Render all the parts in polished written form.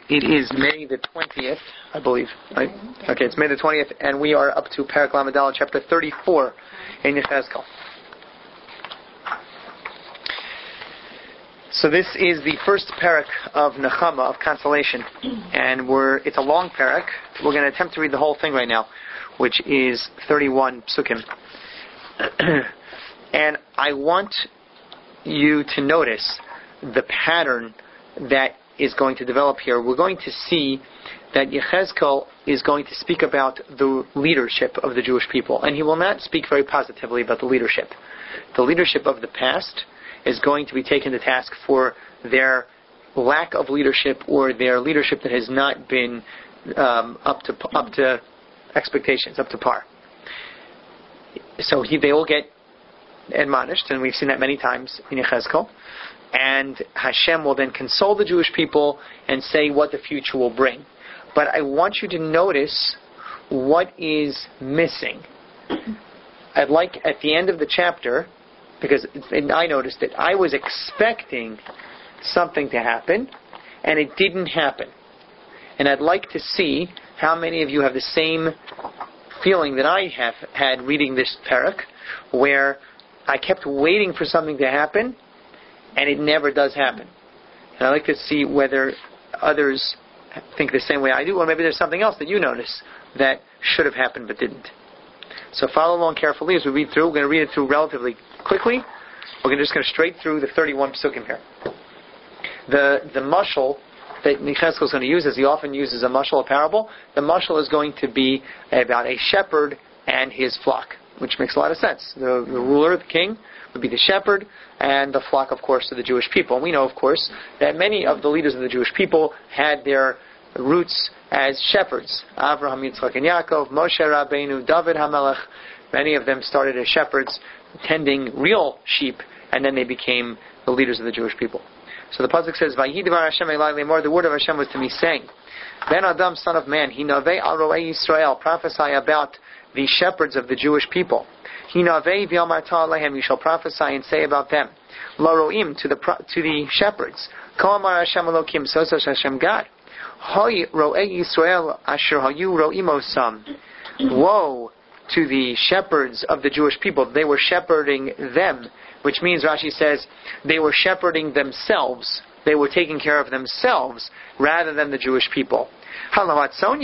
It is May the 20th, I believe, right? Okay, it's May the 20th, and we are up to Perek Lamed Daled, chapter 34 in Yechezkel. So this is the first Perek of Nechama, of consolation, and it's a long Perek. We're going to attempt to read the whole thing right now, which is 31 psukim. And I want you to notice the pattern that is going to develop here. We're going to see that Yechezkel is going to speak about the leadership of the Jewish people, and he will not speak very positively about the leadership. The leadership of the past is going to be taken to task for their lack of leadership, or their leadership that has not been up to expectations, up to par. So they will get admonished, and we've seen that many times in Yechezkel. And Hashem will then console the Jewish people and say what the future will bring. But I want you to notice what is missing. I'd like at the end of the chapter, because I noticed that I was expecting something to happen, and it didn't happen. And I'd like to see how many of you have the same feeling that I have had reading this Perek, where I kept waiting for something to happen, and it never does happen. And I'd like to see whether others think the same way I do, or maybe there's something else that you notice that should have happened but didn't. So follow along carefully as we read through. We're going to read it through relatively quickly. We're just going to straight through the 31 psukim here. The mashal that Yechezkel is going to use, as he often uses a mashal, a parable, the mashal is going to be about a shepherd and his flock, which makes a lot of sense. The ruler, the king, would be the shepherd, and the flock, of course, of the Jewish people. And we know, of course, that many of the leaders of the Jewish people had their roots as shepherds. Avraham, Yitzchak, and Yaakov, Moshe Rabbeinu, David HaMelech. Many of them started as shepherds, tending real sheep, and then they became the leaders of the Jewish people. So the pasuk says, "Vayidvar Hashem Elai Lemor." The word of Hashem was to me, saying, "Ben Adam, son of man, hinavei al roei Yisrael, prophesy about the shepherds of the Jewish people. Hinavei v'yamarta alehem, you shall prophesy and say about them. La roim, to the shepherds. Kol amar Hashem Elokim, so says Hashem God. Hoy roei Yisrael asher hayu roimosam. Woe to the shepherds of the Jewish people. They were shepherding them." Which means, Rashi says, they were shepherding themselves. They were taking care of themselves rather than the Jewish people. But isn't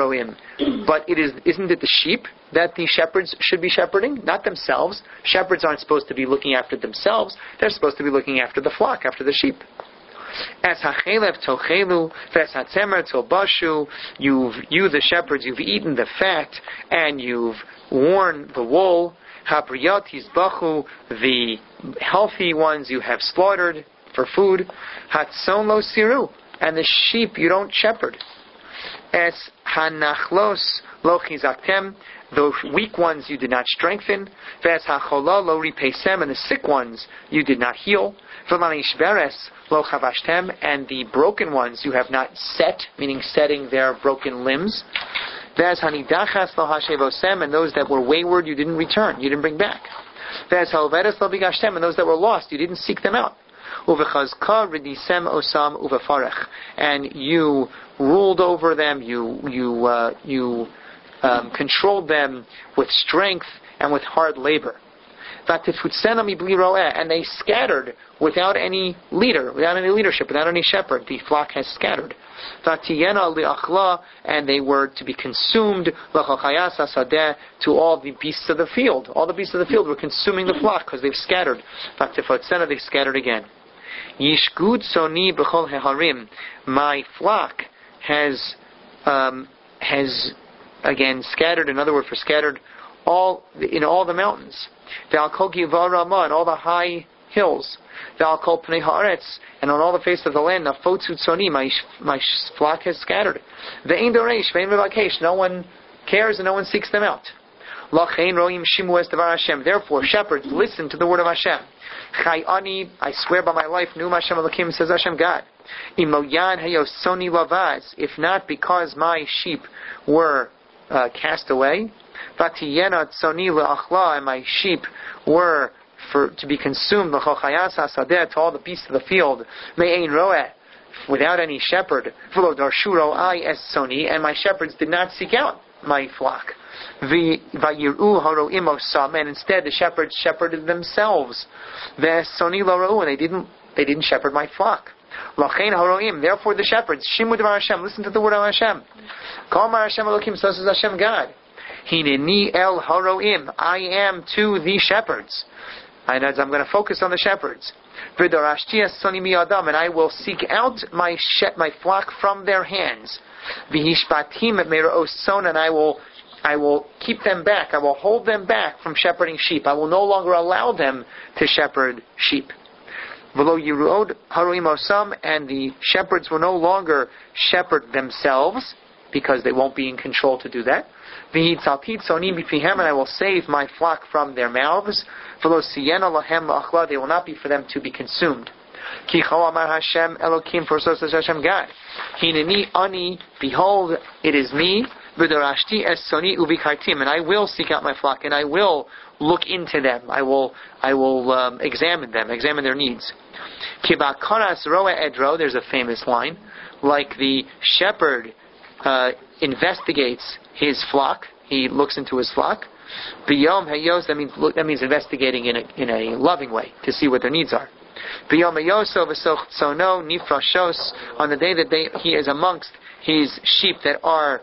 it the sheep that the shepherds should be shepherding? Not themselves. Shepherds aren't supposed to be looking after themselves. They're supposed to be looking after the flock, after the sheep. As hachelev tochelu, ves hatzemer tolbashu. You the shepherds, you've eaten the fat and you've worn the wool. Habriyot hizbachu, the healthy ones you have slaughtered for food. Hatzon lo siru, and the sheep you don't shepherd. Es hanachlos lo chizaktem, the weak ones you did not strengthen. Ves hachola lo ripeisem, and the sick ones you did not heal. V'lanishberes lo chavashtem, and the broken ones you have not set, meaning setting their broken limbs. Ves hanidachas lo hashevosem, and those that were wayward you didn't return, you didn't bring back. Ves halvedes lo bigashtem, and those that were lost you didn't seek them out. Uvechazka ridisem osam uvefarech, and you ruled over them, you controlled them with strength and with hard labor. And they scattered without any leader, without any leadership, without any shepherd. The flock has scattered. And they were to be consumed to all the beasts of the field. All the beasts of the field were consuming the flock because they've scattered. They scattered again. My flock has again scattered. Another word for scattered, in all the mountains. And all the high hills. And on all the face of the land. My flock has scattered. No one cares and no one seeks them out. Therefore, shepherds, listen to the word of Hashem. I swear by my life, Hashem Elokim, says Hashem God. If not because my sheep were cast away, and my sheep were to be consumed, to all the beasts of the field, without any shepherd. And my shepherds did not seek out my flock. And instead the shepherds shepherded themselves. And they didn't shepherd my flock. Therefore the shepherds, listen to the word of Hashem. So says Hashem God. Hineni el haroim. I am to the shepherds. And as I'm going to focus on the shepherds. And I will seek out my flock from their hands. And I will keep them back. I will hold them back from shepherding sheep. I will no longer allow them to shepherd sheep. And the shepherds will no longer shepherd themselves, because they won't be in control to do that. And I will save my flock from their mouths. They will not be for them to be consumed. Hineni ani, behold, it is me. And I will seek out my flock, and I will look into them. I will examine them, examine their needs. There's a famous line, like the shepherd investigates his flock. He looks into his flock. B'yom hayos, that means investigating in a loving way to see what their needs are. B'yom hayoso v'sochsono nifrashos, on the day that he is amongst his sheep that are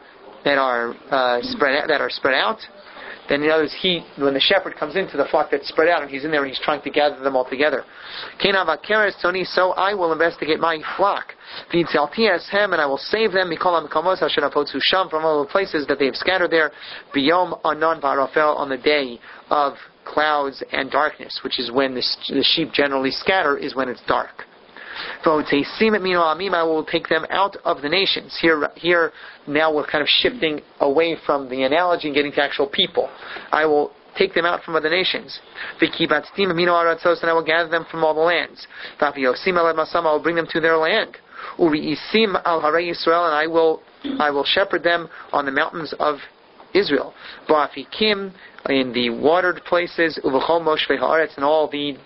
spread out. Then in other words, when the shepherd comes into the flock that's spread out, and he's in there and he's trying to gather them all together. So I will investigate my flock. And I will save them from all the places that they have scattered there. B'yom anon v'arafel, on the day of clouds and darkness, which is when the sheep generally scatter, is when it's dark. I will take them out of the nations. Here, now we're kind of shifting away from the analogy and getting to actual people. I will take them out from other nations. And I will gather them from all the lands. I will bring them to their land. And I will shepherd them on the mountains of Israel. In the watered places, and all the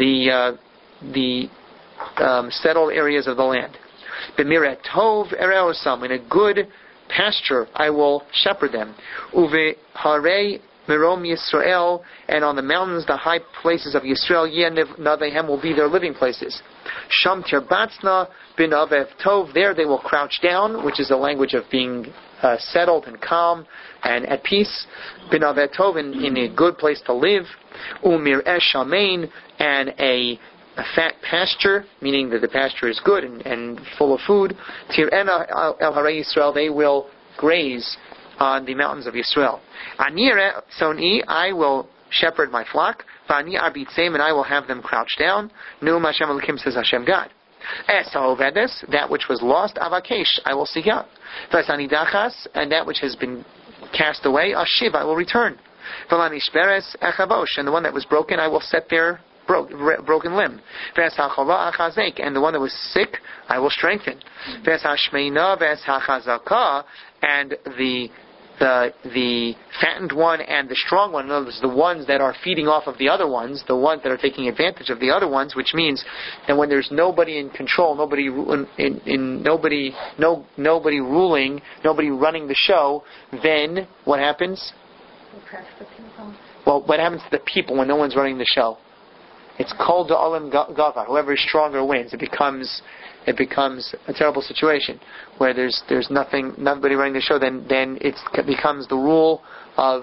settled areas of the land. B'mirat tov ereosam, in a good pasture I will shepherd them. Uve harei mirom Yisrael, and on the mountains, the high places of Yisrael, navehem, will be their living places. Sham tirbatzna bin avev tov, there they will crouch down, which is the language of being settled and calm and at peace. Bin avev tov, in a good place to live. Umir esh shamein, and a fat pasture, meaning that the pasture is good and full of food. Tir'ena el harei Yisrael, they will graze on the mountains of Yisrael. Anire soni, I will shepherd my flock. V'ani arbitzeim, and I will have them crouch down. Nu'um Hashem Elokim, says Hashem God. Esahovedes, that which was lost, avakesh, I will seek out. V'asani dachas, and that which has been cast away, ashiv, I will return. V'lani shperes echavosh, and the one that was broken, I will set there broken limb. And the one that was sick, I will strengthen. And the fattened one and the strong one, in other words, the ones that are feeding off of the other ones, the ones that are taking advantage of the other ones, which means that when there's nobody in control, nobody ruling, nobody running the show, then what happens? Well, what happens to the people when no one's running the show? It's called the Olam Gavar. Whoever is stronger wins. It becomes a terrible situation where there's nobody running the show. Then it becomes the rule of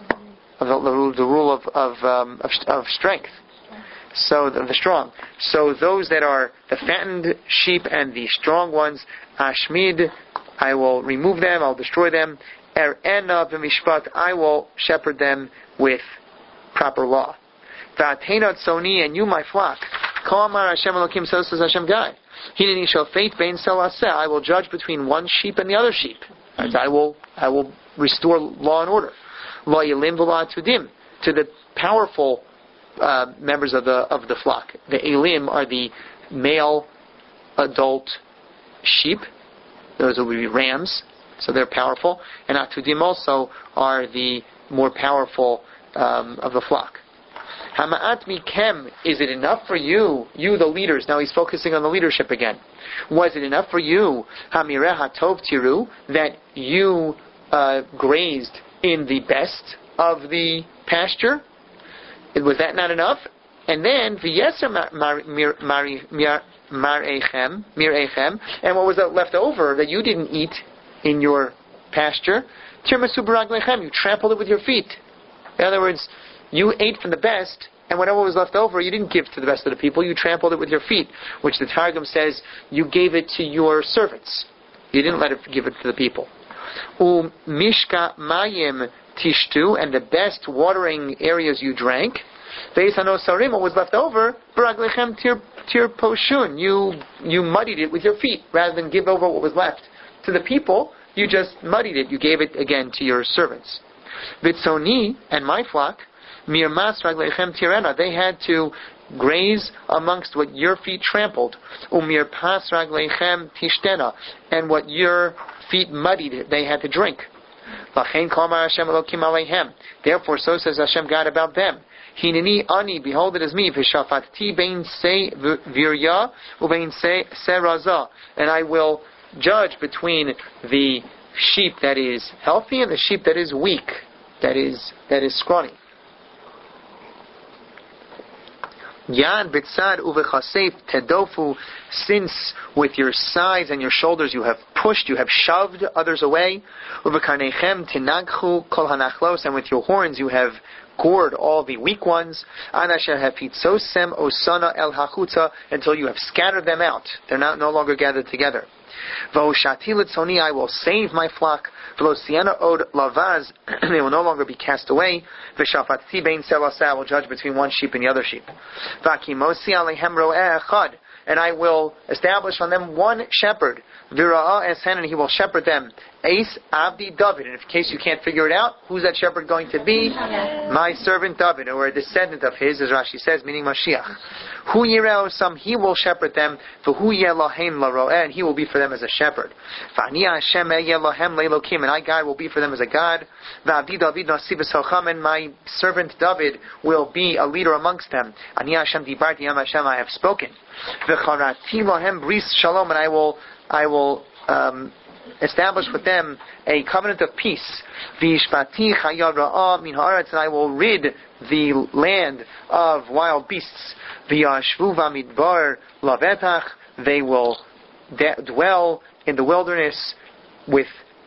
strength. So the strong. So those that are the fattened sheep and the strong ones, Ashmid, I will remove them. I'll destroy them. Er'ena v'mishpat, I will shepherd them with proper law. V'atenot soni, and you my flock. Kol amar Hashem Elokim, so says Hashem God. Hineni shofet bein selaseh, I will judge between one sheep and the other sheep. I will restore law and order. Lo yelim v'lo atudim, to the powerful members of the flock. The elim are the male adult sheep. Those will be rams, so they're powerful. And atudim also are the more powerful of the flock. Hama'at mikem, is it enough for you, you the leaders? Now he's focusing on the leadership again. Was it enough for you, Hamireh hatov tiru, that you grazed in the best of the pasture? Was that not enough? And then v'yeser mir'echem, and what was left over that you didn't eat in your pasture? Tirmasu b'raglechem, you trampled it with your feet. In other words, you ate from the best, and whatever was left over, you didn't give to the rest of the people. You trampled it with your feet, which the Targum says you gave it to your servants. You didn't give it to the people. Mishka mayim tishtu, and the best watering areas you drank. Veis hanosarim, what was left over, b'raglechem tir poshun, you muddied it with your feet rather than give over what was left to the people. You just muddied it. You gave it again to your servants. Vitzoni, and my flock, mirmas raglechem tirena, they had to graze amongst what your feet trampled. Umir pas raglechem tishtena, and what your feet muddied, they had to drink. Lachein klamar Hashem Elokim aleihem. Therefore, so says Hashem God about them. Hineni ani, behold it is me. V'shafatti bein se virya ubein se raza, and I will judge between the sheep that is healthy and the sheep that is weak, that is scrawny. Yan bitzad uvechasef tedofu, since with your sides and your shoulders you have pushed, you have shoved others away. Uvekarnechem tinagchu kol hanachlos, and with your horns you have gored all the weak ones. Anasher hafitzosem osana el hachuta, until you have scattered them out. They're no longer gathered together. V'oshati litzoni, I will save my flock. V'losiana od lavaz, they will no longer be cast away. V'shafati bein selaseh, I will judge between one sheep and the other sheep. V'akimosi alehem ro'eh echad, and I will establish on them one shepherd. V'ra'ah esen, and he will shepherd them. Eis Abdi David. And in case you can't figure it out, who's that shepherd going to be? My servant David, or a descendant of his, as Rashi says, meaning Mashiach. Hu yireo sam, he will shepherd them. V'hu yelohem laro'eh, and he will be for them as a shepherd. V'ani Hashem yelohem le'elokim, and I, God, will be for them as a God. V'abdi David nasi v'socham, and my servant David will be a leader amongst them. Ani Hashem dibarti, Am Hashem, I have spoken. V'charati lohem bris shalom, and I will establish with them a covenant of peace. V'ishpati chayad ra'ah min haaretz, and I will rid the land of wild beasts. V'yashvu v'amidbar lavetach, they will dwell in the wilderness with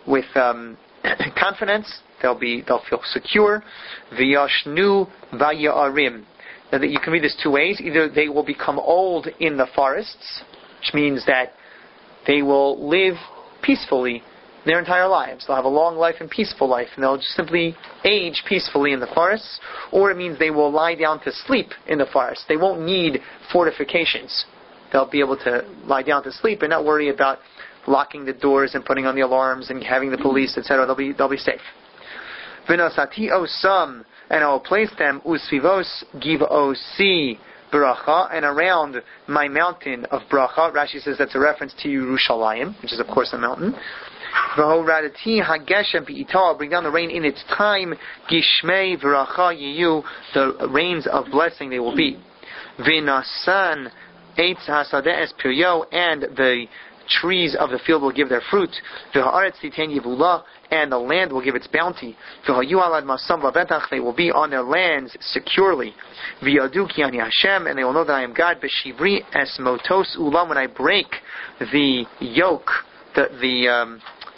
confidence. They'll feel secure. V'yashnu v'ya'arim. Now, you can read this two ways. Either they will become old in the forests, which means that they will live peacefully their entire lives. They'll have a long life and peaceful life, and they'll just simply age peacefully in the forests. Or it means they will lie down to sleep in the forest. They won't need fortifications. They'll be able to lie down to sleep and not worry about locking the doors and putting on the alarms and having the police, etc. They'll be safe. V'nosati osam, and I will place them usvivos givosi bracha, and around my mountain of bracha. Rashi says that's a reference to Yerushalayim, which is of course a mountain. V'horadati hageshem v'ita, I'll bring down the rain in its time. Gishmei bracha yiyu, the rains of blessing they will be. V'nasan eitz hasadeh es piryo, and the trees of the field will give their fruit. V'haaretz titen yivula, and the land will give its bounty. V'hayu alad masam lavetach, they will be on their lands securely. V'yadu ki ani Hashem, and they will know that I am God. B'shivri es motos ulam, when I break the yoke, the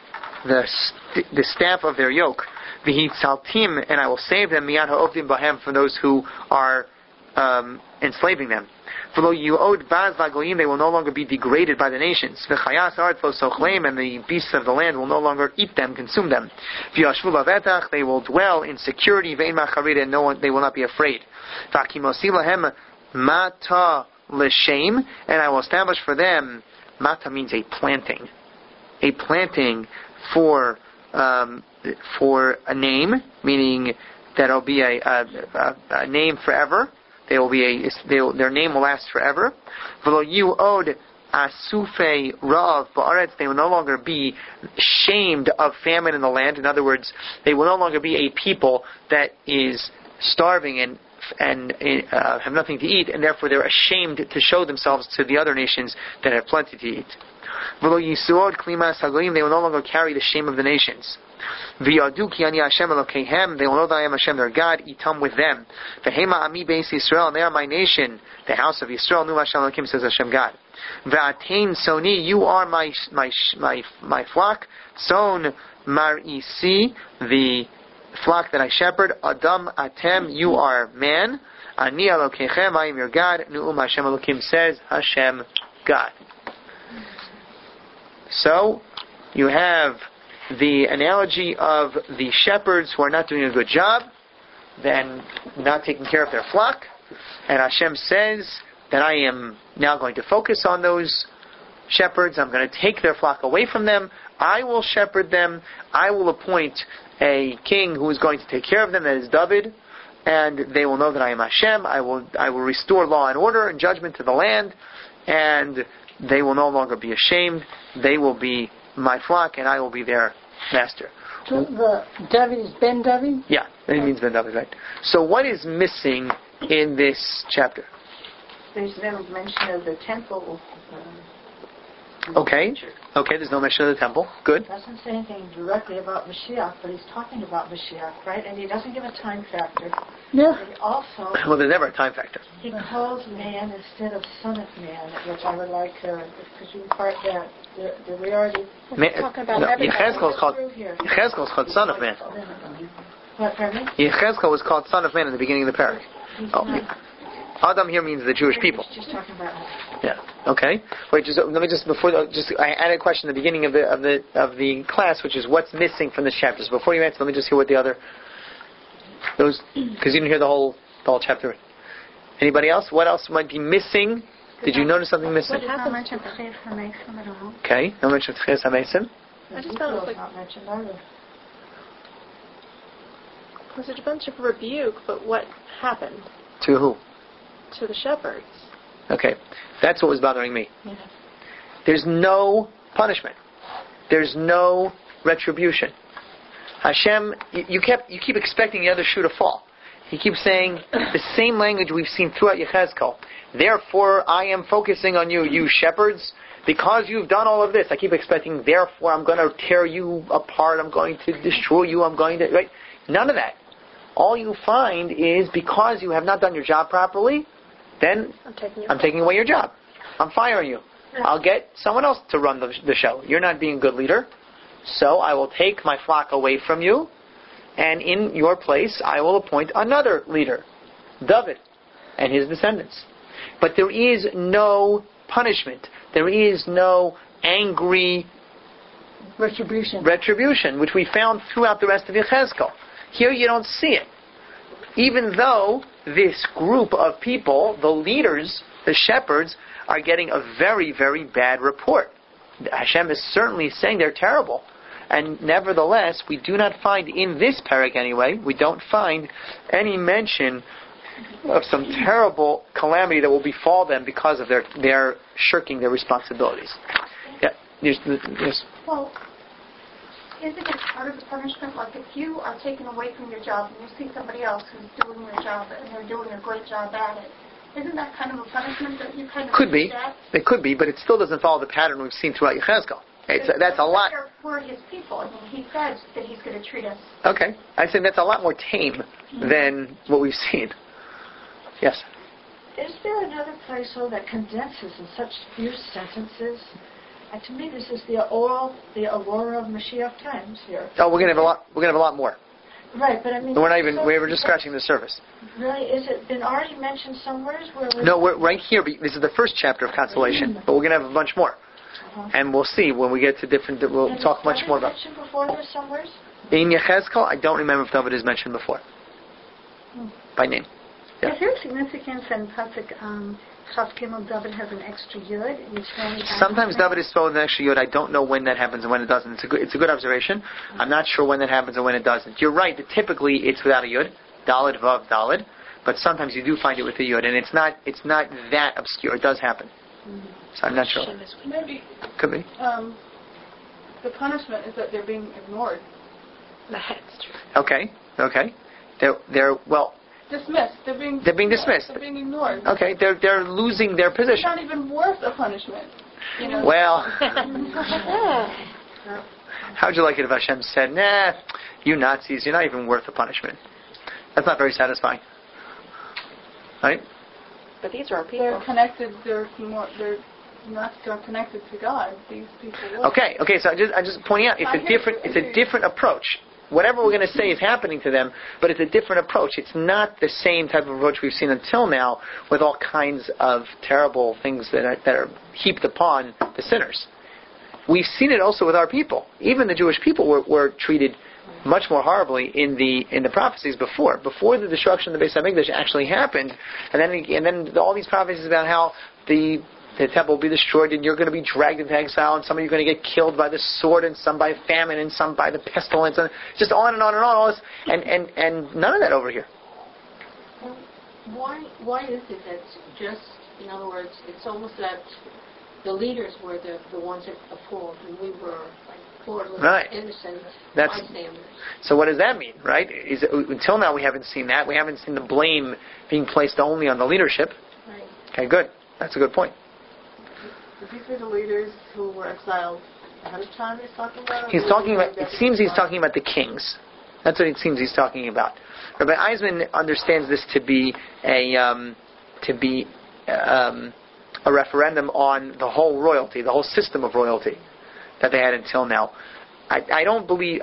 staff of their yoke. V'hitzaltim, and I will save them miyad ha'ovdim bahem, from those who are enslaving them. V'lo yu'od baz v'agoyim, they will no longer be degraded by the nations. V'chayas art lo sochlaim, and the beasts of the land will no longer eat them, consume them. V'yashvu lavetach, they will dwell in security. V'ein macharid, and they will not be afraid. V'akimosi lahem mata l'shem, and I will establish for them, mata means a planting for a name, meaning that it'll be a name forever. Their name will last forever. V'lo yu'od asufei rav ba'aretz, they will no longer be shamed of famine in the land. In other words, they will no longer be a people that is starving and have nothing to eat, and therefore they're ashamed to show themselves to the other nations that have plenty to eat. They will no longer carry the shame of the nations. They will know that I am Hashem their God, Itam with them. Israel, and they are my nation, the house of Yisrael. Nu Hashem Elokim, says Hashem God. V'atein soni, you are my flock. Son mar'isi, the flock that I shepherd. Adam atem, you are man. Ani Elokechem, I am your God. Nu'um Hashem Elokim, says Hashem God. So, you have the analogy of the shepherds who are not doing a good job, then not taking care of their flock, and Hashem says that I am now going to focus on those shepherds. I'm going to take their flock away from them. I will shepherd them. I will appoint a king who is going to take care of them, that is David, and they will know that I am Hashem. I will restore law and order and judgment to the land, and they will no longer be ashamed. They will be my flock, and I will be their master. So the David is Ben David? Yeah, it means Ben David, right? So what is missing in this chapter? There's no mention of the temple. Okay, there's no mention of the temple. Good. He doesn't say anything directly about Mashiach, but he's talking about Mashiach, right? And he doesn't give a time factor. Yeah. But he also... Well, there's never a time factor. He calls man instead of son of man, which I would like to... Because you part that... Did we already... Talking about Yechezkel is called son of man. What, pardon me? Yechezkel was called son of man in the beginning of the parak. Adam here means the Jewish people. Just talking about... Yeah. Okay. Wait. Let me I added a question at the beginning of the class, which is what's missing from this chapter. So before you answer, let me just hear what the other because you didn't hear the whole chapter. Anybody else? What else might be missing? Did you notice something missing? What happened to Tchias HaMesim at all? Okay. No mention of Tchias HaMesim. I just thought it was not mentioned either. It was a bunch of rebuke, but what happened? To who? To the shepherds. Okay, that's what was bothering me. Yeah. There's no punishment. There's no retribution. Hashem, you keep expecting the other shoe to fall. He keeps saying the same language we've seen throughout Yechezkel. Therefore, I am focusing on you, you shepherds, because you've done all of this. I keep expecting, therefore, I'm going to tear you apart. I'm going to destroy you. I'm going to... Right? None of that. All you find is because you have not done your job properly, then I'm taking away your job. I'm firing you. I'll get someone else to run the show. You're not being a good leader. So I will take my flock away from you, and in your place I will appoint another leader, David, and his descendants. But there is no punishment. There is no angry retribution, which we found throughout the rest of Yechezkel. Here you don't see it. Even though this group of people, the leaders, the shepherds, are getting a very, very bad report. Hashem is certainly saying they're terrible. And nevertheless, we do not find in this parak anyway, we don't find any mention of some terrible calamity that will befall them because of their shirking their responsibilities. Yeah. Yes. Well, isn't it part of the punishment? Like if you are taken away from your job and you see somebody else who's doing your job and they're doing a great job at it, isn't that kind of a punishment that you kind of could be? It could be, but it still doesn't follow the pattern we've seen throughout Yechezkel. That's a lot. We're his people. I mean, he said that he's going to treat us. Okay, I think that's a lot more tame than what we've seen. Yes. Is there another place, though, that condenses in such few sentences? And to me, this is the aurora of Mashiach times here. Oh, we're gonna have a lot. We're gonna have a lot more. Right, but I mean, we were just scratching the surface. Really, is it been already mentioned somewhere? No, we're right here. This is the first chapter of consolation, but we're gonna have a bunch more, and we'll see when we get to different. We'll talk much more about. Mentioned before there somewhere? In Yechezkel, I don't remember if David is mentioned before by name. Yeah. Is there significance in Pasuk Chav Gimel? David has an extra yud. Sometimes David is spelled with an extra yud. I don't know when that happens and when it doesn't. It's a good observation. I'm not sure when that happens and when it doesn't. You're right that typically it's without a yud, Daled Vav Daled, but sometimes you do find it with a yud, and it's not that obscure. It does happen. So I'm not sure. Maybe could be. The punishment is that they're being ignored. Okay. They're well. dismissed. They're being dismissed. They're being ignored. Okay, they're losing their It's position. not even worth a punishment. You know. Well, how would you like it if Hashem said, "Nah, you Nazis, you're not even worth the punishment"? That's not very satisfying, right? But these are our people. They're connected. They're not connected to God. These people. Okay. So I'm just pointing out it's a different approach. Whatever we're going to say is happening to them, but it's a different approach. It's not the same type of approach we've seen until now, with all kinds of terrible things that are heaped upon the sinners. We've seen it also with our people. Even the Jewish people were treated much more horribly in the prophecies before the destruction of the Beis Hamikdash actually happened, and then all these prophecies about how the temple will be destroyed and you're going to be dragged into exile and some of you are going to get killed by the sword and some by famine and some by the pestilence and just on and on and on, all this, and none of that over here. Why is it that just, in other words, it's almost that the leaders were the ones that appalled and we were like poor little innocent bystanders? So what does that mean, right? Until now we haven't seen that. We haven't seen the blame being placed only on the leadership. Right. Okay, good. That's a good point. These are the leaders who were exiled ahead of time he's talking about? It seems he's talking about the kings. That's what it seems he's talking about. Rabbi Eisman understands this to be a referendum on the whole royalty, the whole system of royalty that they had until now. I don't believe.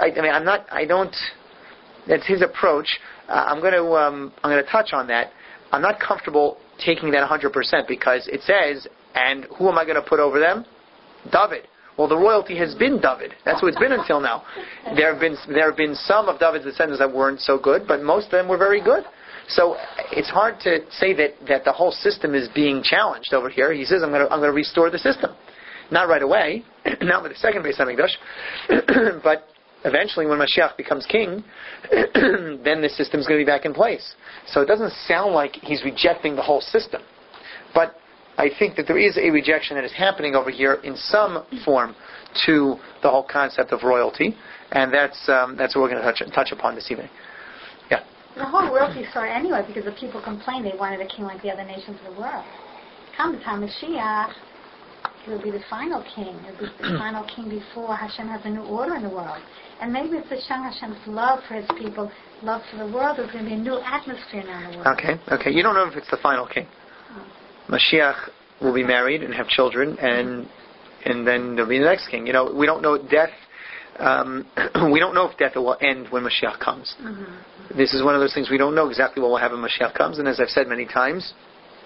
That's his approach. I'm going to touch on that. I'm not comfortable taking that 100% because it says, and who am I going to put over them? David. Well, the royalty has been David. That's what it's been until now. There have been some of David's descendants that weren't so good, but most of them were very good. So it's hard to say that the whole system is being challenged over here. He says, I'm going to restore the system. Not right away, not with the second Beis Hamikdash, but eventually when Mashiach becomes king, then the system's going to be back in place. So it doesn't sound like he's rejecting the whole system. But I think that there is a rejection that is happening over here in some form to the whole concept of royalty, and that's what we're going to touch upon this evening. Yeah. The whole royalty story anyway, because the people complained they wanted a king like the other nations of the world. Come the time of Mashiach, he will be the final king. He will be the final king before Hashem has a new order in the world. And maybe it's Hashem's love for his people, love for the world. There's going to be a new atmosphere now in the world. Okay. You don't know if it's the final king. Mashiach will be married and have children, and then there'll be the next king. We don't know death. We don't know if death will end when Mashiach comes. Mm-hmm. This is one of those things we don't know exactly what will happen when Mashiach comes. And as I've said many times,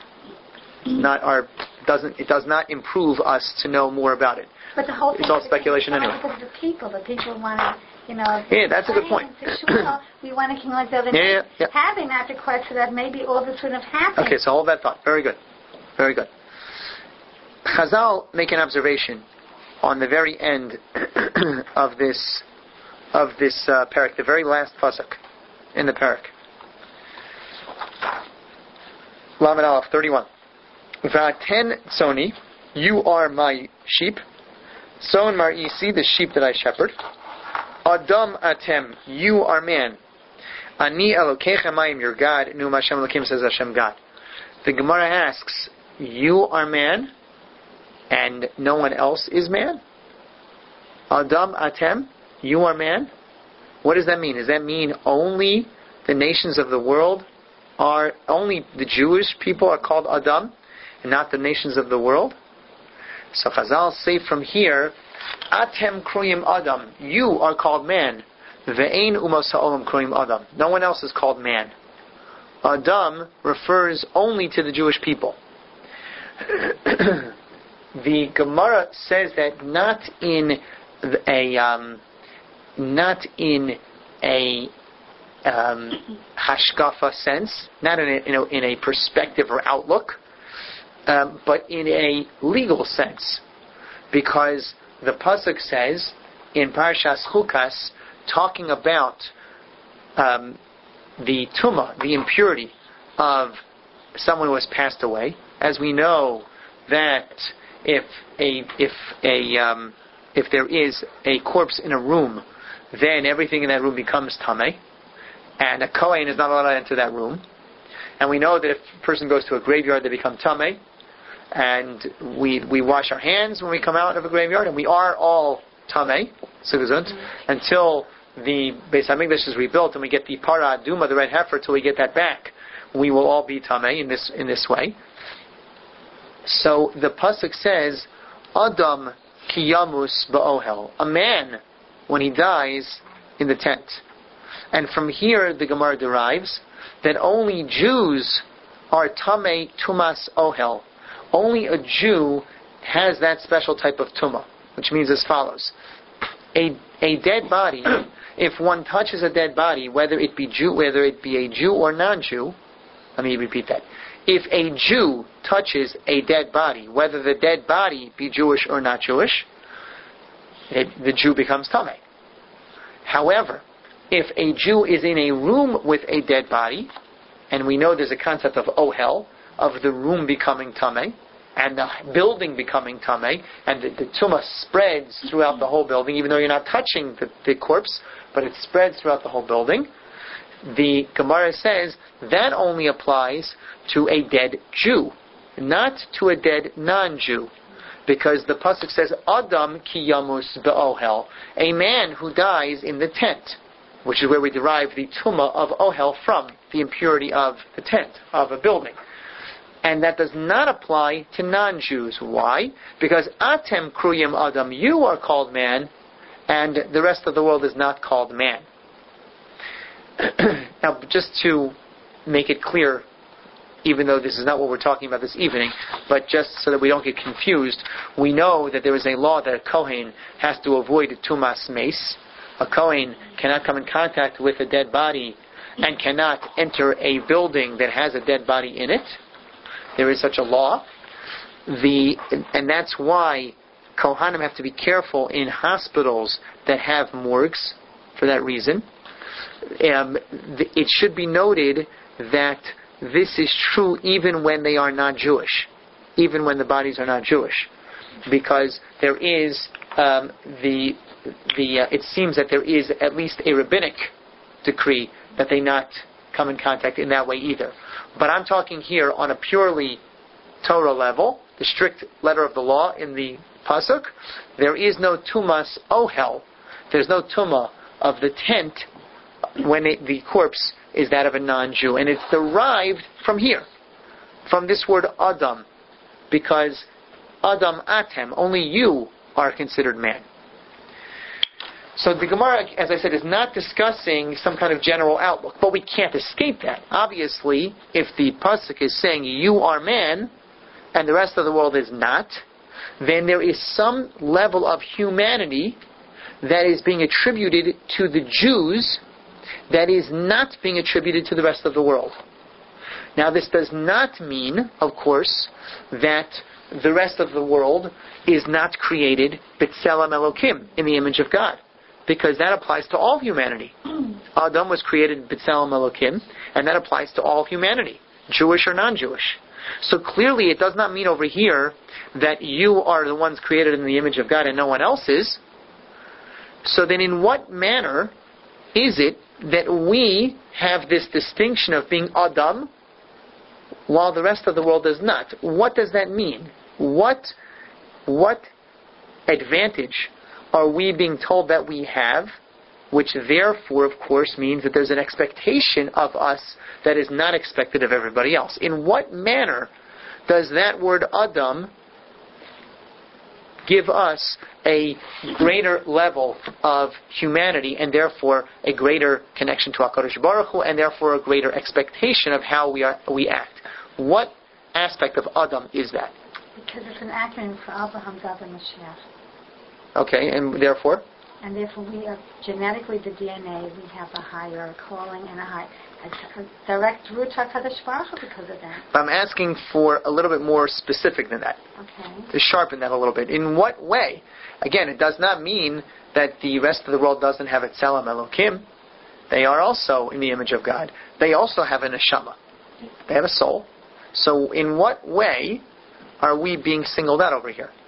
it does not improve us to know more about it. But the whole thing it's all speculation anyway. The people want to, Yeah, that's a good point. We want a king like the other nations. Yeah. Having that request so that maybe all this would have happened. Okay, so hold that thought. Very good. Very good. Chazal make an observation on the very end of this parak, the very last pasuk in the parak. Lamed Aleph 31. V'aten tzoni, you are my sheep. Son mar'isi, the sheep that I shepherd. Adam atem, you are man. Ani Elokechem, I am your God. Num Hashem Elokim, says Hashem God. The Gemara asks, you are man, and no one else is man? Adam atem, you are man? What does that mean? Does that mean only the nations of the world only the Jewish people are called Adam, and not the nations of the world? So Chazal say from here, Atem kruyim Adam, you are called man. Ve'ein umos ha'olam kruyim Adam. No one else is called man. Adam refers only to the Jewish people. The Gemara says that not in a hashkafa sense, not in a perspective or outlook, but in a legal sense, because the pasuk says in Parashas Chukas, talking about the tumah, the impurity of someone who has passed away. As we know that if there is a corpse in a room, then everything in that room becomes tameh, and a kohen is not allowed to enter that room. And we know that if a person goes to a graveyard, they become tamei. And we wash our hands when we come out of a graveyard, and we are all tamei, until the Beis Hamikdash is rebuilt and we get the para aduma, the red heifer, till we get that back. We will all be tamei in this way. So the pasuk says, Adam ki yamus ba'ohel. A man, when he dies, in the tent. And from here the Gemara derives that only Jews are tamei tumas ohel. Only a Jew has that special type of tumah, which means as follows. A dead body, if one touches a dead body, whether it be a Jew or non-Jew, let me repeat that. If a Jew touches a dead body, whether the dead body be Jewish or not Jewish, the Jew becomes tamei. However, if a Jew is in a room with a dead body, and we know there's a concept of ohel, of the room becoming tamei, and the building becoming tamei, and the tumah spreads throughout the whole building, even though you're not touching the corpse, but it spreads throughout the whole building. The Gemara says that only applies to a dead Jew, not to a dead non-Jew. Because the pasuk says, Adam ki yamus be'ohel, a man who dies in the tent, which is where we derive the tumah of ohel from, the impurity of the tent, of a building. And that does not apply to non-Jews. Why? Because atem kruyim adam, you are called man, and the rest of the world is not called man. Now, just to make it clear, even though this is not what we're talking about this evening, but just so that we don't get confused, we know that there is a law that a Kohen has to avoid tumas meis. A Kohen cannot come in contact with a dead body and cannot enter a building that has a dead body in it. There is such a law. And that's why Kohanim have to be careful in hospitals that have morgues for that reason. It should be noted that this is true even when they are not Jewish, even when the bodies are not Jewish, because there is it seems that there is at least a rabbinic decree that they not come in contact in that way either. But I'm talking here on a purely Torah level, the strict letter of the law in the pasuk. There is no tumas ohel. There's no tumah of the tent when the corpse is that of a non-Jew. And it's derived from here, from this word Adam, because Adam atem, only you are considered man. So the Gemara, as I said, is not discussing some kind of general outlook, but we can't escape that. Obviously, if the pasuk is saying you are man, and the rest of the world is not, then there is some level of humanity that is being attributed to the Jews that is not being attributed to the rest of the world. Now, this does not mean, of course, that the rest of the world is not created b'tselem Elokim, in the image of God, because that applies to all humanity. Adam was created b'tselem Elokim, and that applies to all humanity, Jewish or non-Jewish. So clearly it does not mean over here that you are the ones created in the image of God and no one else is. So then in what manner is it that we have this distinction of being Adam while the rest of the world does not? What does that mean? What advantage are we being told that we have, which therefore, of course, means that there's an expectation of us that is not expected of everybody else? In what manner does that word Adam give us a greater level of humanity and therefore a greater connection to HaKadosh Baruch Hu and therefore a greater expectation of how we act? What aspect of Adam is that? Because it's an acronym for Abraham, God, and Mashiach. Okay, and therefore? And therefore we are genetically, the DNA, we have a higher calling and a direct route to HaKadosh Baruch Hu because of that. I'm asking for a little bit more specific than that. Okay. To sharpen that a little bit. In what way? Again, it does not mean that the rest of the world doesn't have Tzelem Elokim. They are also in the image of God. They also have a neshama. They have a soul. So in what way are we being singled out over here?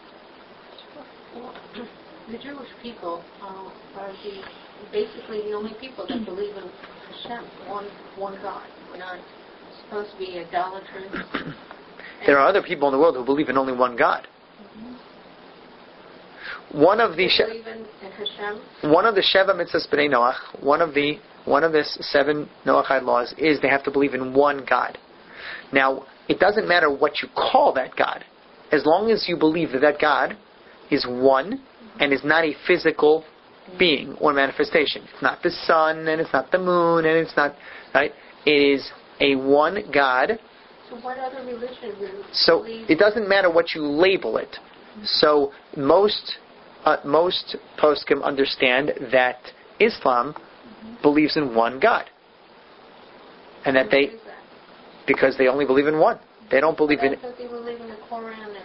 The Jewish people are basically the only people that believe in Hashem, one God. We're not supposed to be idolatrous. There are other people in the world who believe in only one God. One of the believe in Hashem. One of the Sheva Mitzvahs B'nai Noach, one of the 7 Noachide laws is they have to believe in one God. Now, it doesn't matter what you call that God, as long as you believe that God is one and is not a physical being or manifestation. It's not the sun, and it's not the moon, and it's not, right? It is a one God. So what other religion So it doesn't matter what you label it. So most poskim understand that Islam believes in one God, and that because they only believe in one. They don't believe in. They believe in the Quran and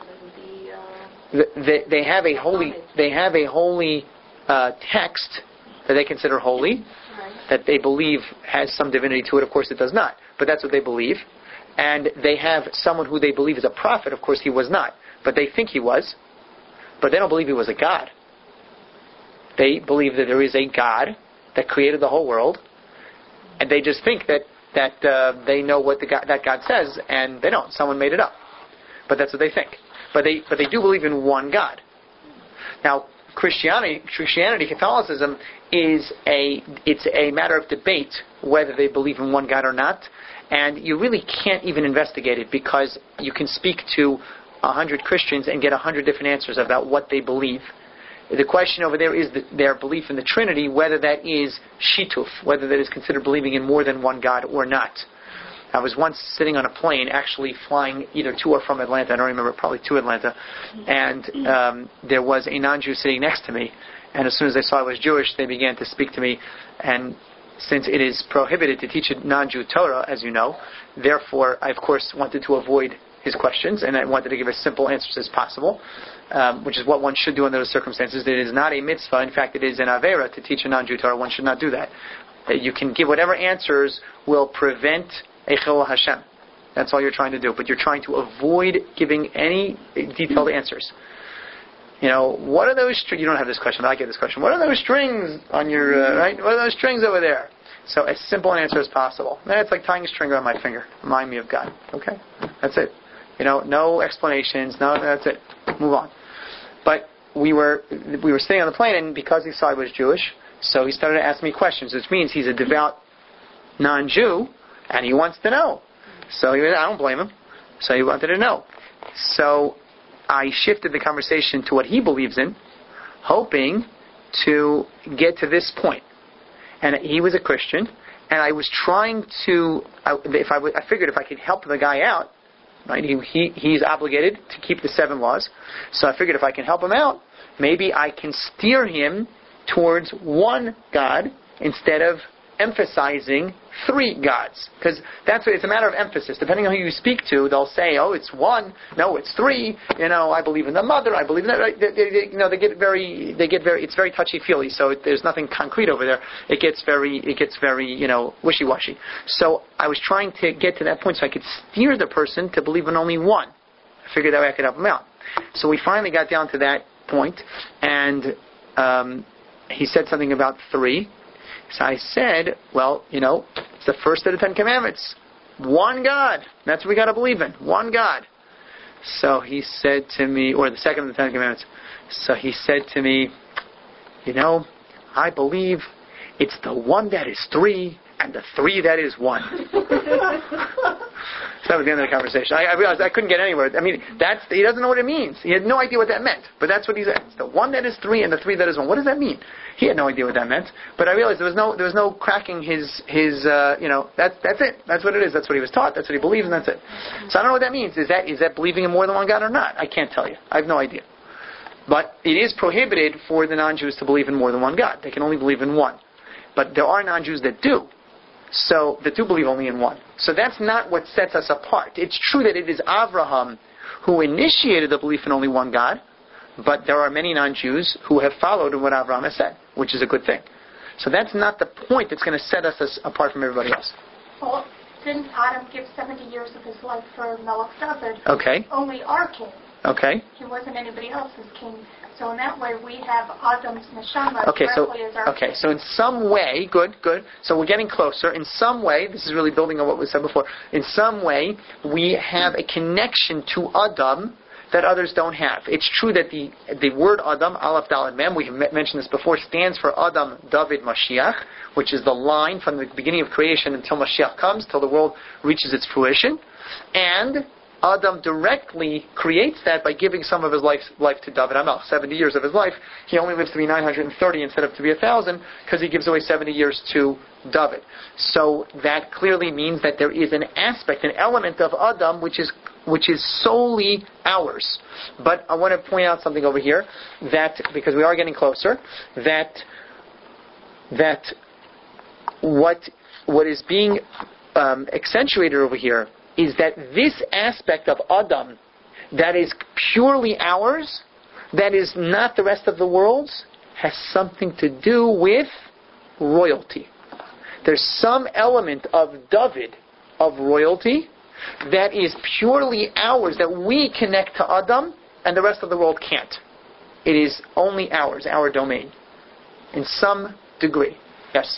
They have a holy text that they consider holy, that they believe has some divinity to it. Of course, it does not, but that's what they believe. And they have someone who they believe is a prophet. Of course, he was not, but they think he was. But they don't believe he was a god. They believe that there is a God that created the whole world, and they just think that they know what that God says, and they don't. Someone made it up, but that's what they think. But they do believe in one God. Now, Christianity, Catholicism it's a matter of debate whether they believe in one God or not, and you really can't even investigate it because you can speak to 100 Christians and get 100 different answers about what they believe. The question over there is their belief in the Trinity, whether that is shituf, whether that is considered believing in more than one God or not. I was once sitting on a plane, actually flying either to or from Atlanta, I don't remember, probably to Atlanta, and there was a non-Jew sitting next to me, and as soon as they saw I was Jewish, they began to speak to me, and since it is prohibited to teach a non-Jew Torah, as you know, therefore I of course wanted to avoid his questions, and I wanted to give as simple answers as possible, which is what one should do under those circumstances. It is not a mitzvah. In fact, it is an avera to teach a non-Jew Torah. One should not do that. You can give whatever answers will prevent a chilul Hashem. That's all you're trying to do. But you're trying to avoid giving any detailed answers. You know, what are those strings? You don't have this question, but I get this question. What are those strings on your, right? What are those strings over there? So as simple an answer as possible. It's like tying a string around my finger. Remind me of God. Okay? That's it. You know, no explanations. No, that's it. Move on. But we were sitting on the plane, and because he saw I was Jewish, so he started to ask me questions, which means he's a devout non-Jew, and he wants to know. So I don't blame him. So he wanted to know. So I shifted the conversation to what he believes in, hoping to get to this point. And he was a Christian, and I was trying to. I figured if I could help the guy out. Right? He's obligated to keep the 7 laws. So I figured if I can help him out, maybe I can steer him towards one God instead of emphasizing 3 gods. Because it's a matter of emphasis. Depending on who you speak to, they'll say, oh, it's 1. No, it's 3. You know, I believe in the mother. I believe in that. Right? They get very, it's very touchy-feely. So there's nothing concrete over there. It gets very, wishy-washy. So I was trying to get to that point so I could steer the person to believe in only one. I figured that way I could help him out. So we finally got down to that point, and he said something about 3. So I said, well, it's the first of the 10 Commandments. One God. That's what we got to believe in. One God. So he said to me, or the second of the 10 Commandments. So he said to me, I believe it's the one that is 3 and the 3 that is 1. So that was the end of the conversation. I realized I couldn't get anywhere. I mean, he doesn't know what it means. He had no idea what that meant. But that's what he said. It's the one that is 3 and the 3 that is 1. What does that mean? He had no idea what that meant. But I realized there was no cracking his that's it. That's what it is. That's what he was taught. That's what he believes, and that's it. So I don't know what that means. Is that believing in more than one God or not? I can't tell you. I have no idea. But it is prohibited for the non-Jews to believe in more than one God. They can only believe in one. But there are non-Jews that do. So that do believe only in one. So that's not what sets us apart. It's true that it is Avraham who initiated the belief in only one God, but there are many non-Jews who have followed in what Avraham has said, which is a good thing. So that's not the point that's going to set us apart from everybody else. Well, didn't Adam give 70 years of his life for Melchizedek? Okay. Only our king. Okay. He wasn't anybody else's king. So in that way, we have Adam's neshama directly as our king. So in some way, good. So we're getting closer. In some way, this is really building on what we said before. In some way, we have a connection to Adam that others don't have. It's true that the word Adam, Aleph Daled Mem, we have mentioned this before, stands for Adam, David, Mashiach, which is the line from the beginning of creation until Mashiach comes, till the world reaches its fruition. And Adam directly creates that by giving some of his life to David HaMelech. 70 years of his life, he only lives to be 930 instead of to be 1,000, because he gives away 70 years to David. So that clearly means that there is an aspect, an element of Adam which is solely ours. But I want to point out something over here, that because we are getting closer, that what is being accentuated over here is that this aspect of Adam that is purely ours, that is not the rest of the world's, has something to do with royalty. There's some element of David, of royalty, that is purely ours, that we connect to Adam, and the rest of the world can't. It is only ours, our domain, in some degree. Yes?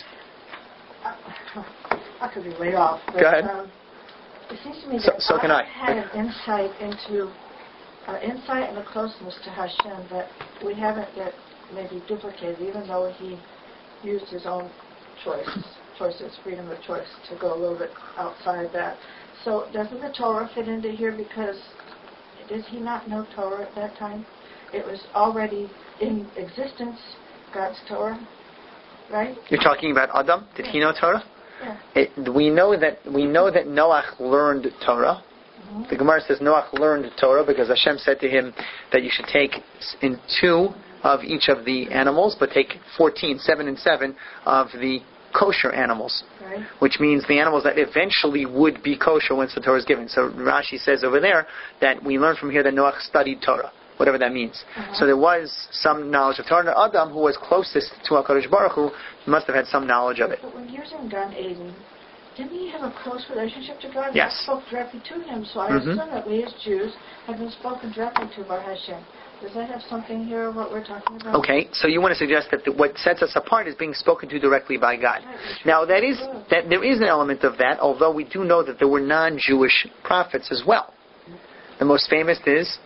I could be way off. But, go ahead. It seems to me that so can I. had an insight into insight and a closeness to Hashem that we haven't yet maybe duplicated, even though he used his own choices, freedom of choice, to go a little bit outside that. So doesn't the Torah fit into here, because did he not know Torah at that time? It was already in existence, God's Torah, right? You're talking about Adam? Did he know Torah? Yeah. We know that Noach learned Torah. Mm-hmm. The Gemara says Noach learned Torah because Hashem said to him that you should take in 2 of each of the animals, but take 7 and 7 of the kosher animals, right. Which means the animals that eventually would be kosher once the Torah is given. So Rashi says over there that we learn from here that Noach studied Torah, whatever that means. Uh-huh. So there was some knowledge of Torah. Adam, who was closest to HaKadosh Baruch Hu, must have had some knowledge of it. But when he was in Gan Eden, didn't he have a close relationship to God? Yes. God spoke directly to him, so I assume that we as Jews have been spoken directly to by Hashem. Does that have something here, what we're talking about? Okay, so you want to suggest that what sets us apart is being spoken to directly by God. Now, that there is an element of that, although we do know that there were non-Jewish prophets as well. The most famous is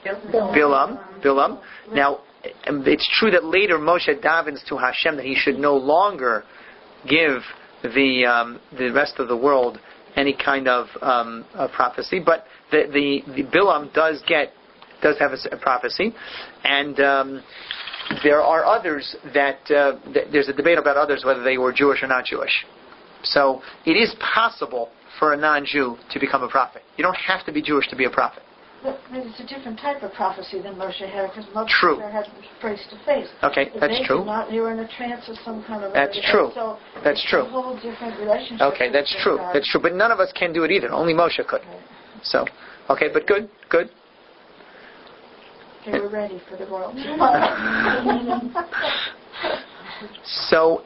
Bilam. Now, it's true that later Moshe davens to Hashem that he should no longer give the rest of the world any kind of prophecy, but the Bilam does have a prophecy, and there are others that there's a debate about others whether they were Jewish or not Jewish. So it is possible for a non-Jew to become a prophet. You don't have to be Jewish to be a prophet. But it's a different type of prophecy than Moshe had, because Moshe had face to face. Okay, that's true. They were in a trance of some kind of. That's true. So that's true. A whole different relationship. Okay, that's true. God. That's true. But none of us can do it either. Only Moshe could. Okay. So, okay, but good. Okay, we're ready for the world. So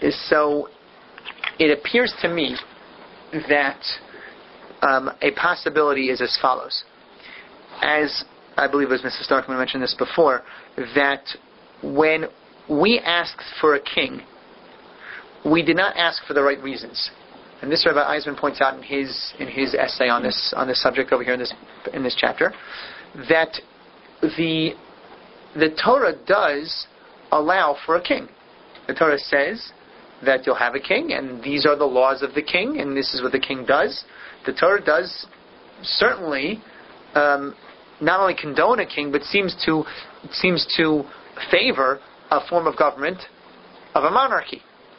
it appears to me that a possibility is as follows. As I believe it was Mr. Starkman mentioned this before, that when we asked for a king, we did not ask for the right reasons. And this Rabbi Eisman points out in his essay on this subject over here in this chapter, that the Torah does allow for a king. The Torah says that you'll have a king, and these are the laws of the king, and this is what the king does. The Torah does certainly not only condone a king, but seems to favor a form of government of a monarchy.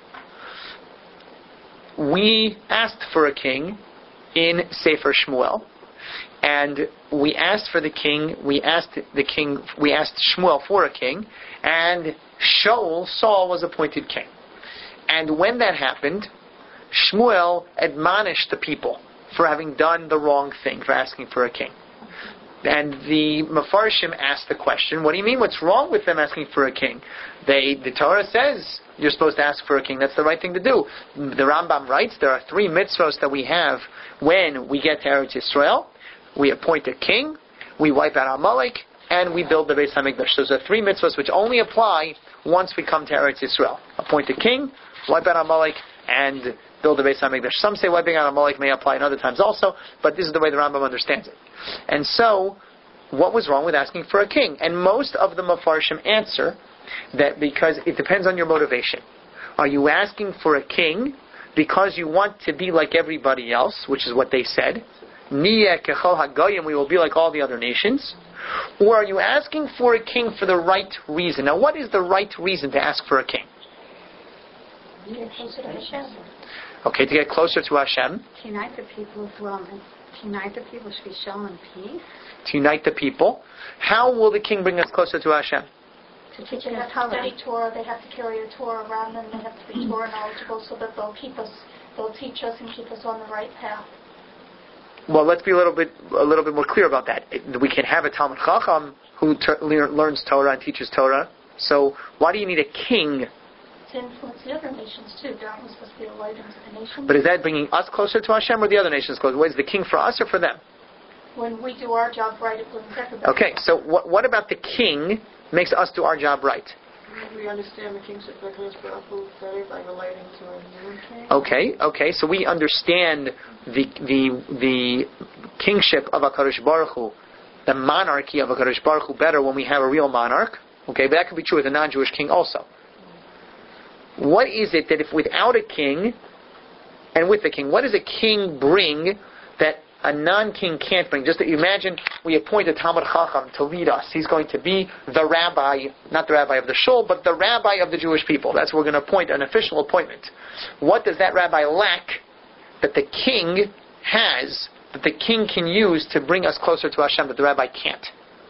We asked for a king in Sefer Shmuel, and we asked for the king. We asked Shmuel for a king, and Saul was appointed king. And when that happened, Shmuel admonished the people for having done the wrong thing, for asking for a king. And the Mefarshim asked the question, what do you mean? What's wrong with them asking for a king? The Torah says you're supposed to ask for a king. That's the right thing to do. The Rambam writes there are 3 mitzvos that we have when we get to Eretz Yisrael. We appoint a king, we wipe out Amalek, and we build the Beis HaMikdash. So there are 3 mitzvahs which only apply once we come to Eretz Yisrael. Appoint a king, wipe out Amalek, and build the Beis HaMikdash. Some say wiping out Amalek may apply in other times also, but this is the way the Rambam understands it. And so, what was wrong with asking for a king? And most of the Mefarshim answer that because it depends on your motivation. Are you asking for a king because you want to be like everybody else, which is what they said? Niyeh kechol hagoyim, we will be like all the other nations. Or are you asking for a king for the right reason? Now, what is the right reason to ask for a king? Okay, to get closer to Hashem. To unite the people as well. To unite the people should be shown in peace. To unite the people. How will the king bring us closer to Hashem? To teach They them have to Torah. study Torah, they have to carry a Torah around them, they have to be Torah knowledgeable so that they'll teach us and keep us on the right path. Well, let's be a little bit more clear about that. We can have a Talmid Chacham who learns Torah and teaches Torah. So why do you need a king? To influence the other nations too. God was supposed to be a light into the nations. But is that bringing us closer to Hashem or the other nations closer? What is the king for us or for them? When we do our job right, it brings everybody. Okay, so what about the king makes us do our job right? We understand the kingship of HaKadosh Baruch Hu better by relating to a new king. Okay. So we understand the kingship of HaKadosh Baruch Hu, the monarchy of HaKadosh Baruch Hu better when we have a real monarch. Okay, but that could be true with a non-Jewish king also. What is it that if without a king and with the king, what does a king bring that a non-king can't bring? Just imagine we appoint a Talmid Chacham to lead us. He's going to be the rabbi, not the rabbi of the shul, but the rabbi of the Jewish people. That's what we're going to appoint, an official appointment. What does that rabbi lack that the king has, that the king can use to bring us closer to Hashem that the rabbi can't?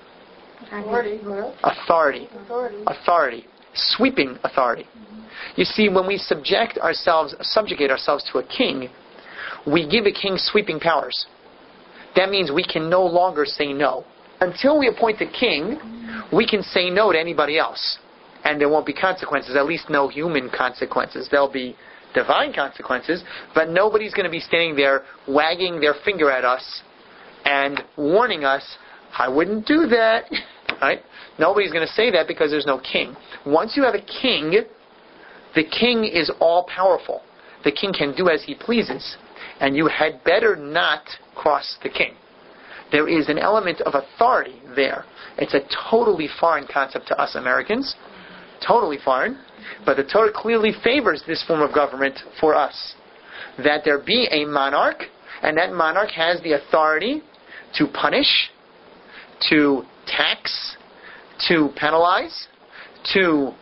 Authority. Sweeping authority. You see, when we subjugate ourselves to a king, we give a king sweeping powers. That means we can no longer say no. Until we appoint a king, we can say no to anybody else. And there won't be consequences, at least no human consequences. There'll be divine consequences, but nobody's going to be standing there wagging their finger at us and warning us, I wouldn't do that. Right? Nobody's going to say that because there's no king. Once you have a king, the king is all powerful. The king can do as he pleases. And you had better not cross the king. There is an element of authority there. It's a totally foreign concept to us Americans. Totally foreign. But the Torah clearly favors this form of government for us. That there be a monarch, and that monarch has the authority to punish, to tax, to penalize, to